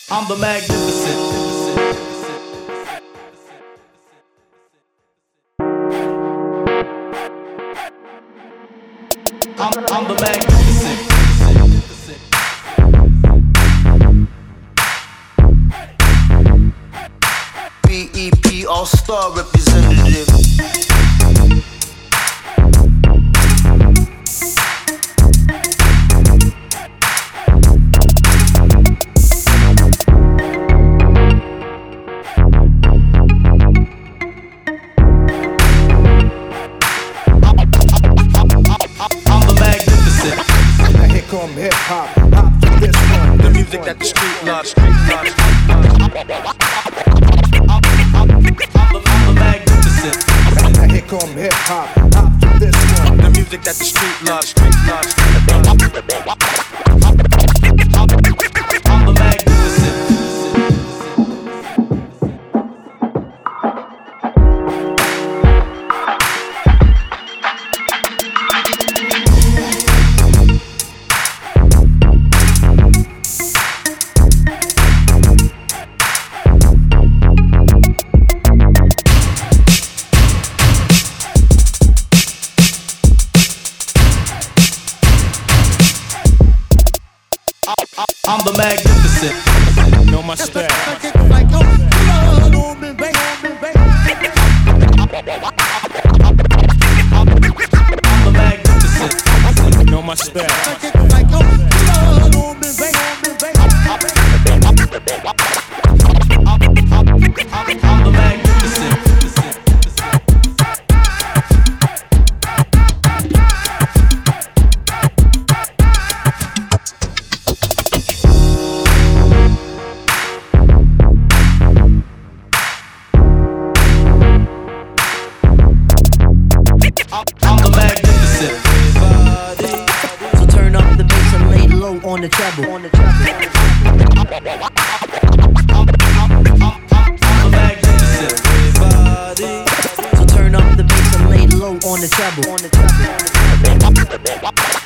I'm the magnificent. I'm the magnificent. BEP All-Star representative. Come hip hop, hop to this one. The music that the street loves. I'm the magnificent. Now here come hip hop, hop to this one. The music that the street loves. I'm the magnificent. I'm the magnificent. Know my style. I'm the magnificent. Know my style. I'm the magnificent. I'm the magnificent. So turn up the bass and lay low on the treble. I'm the magnificent. So turn up the bass and lay low on the treble.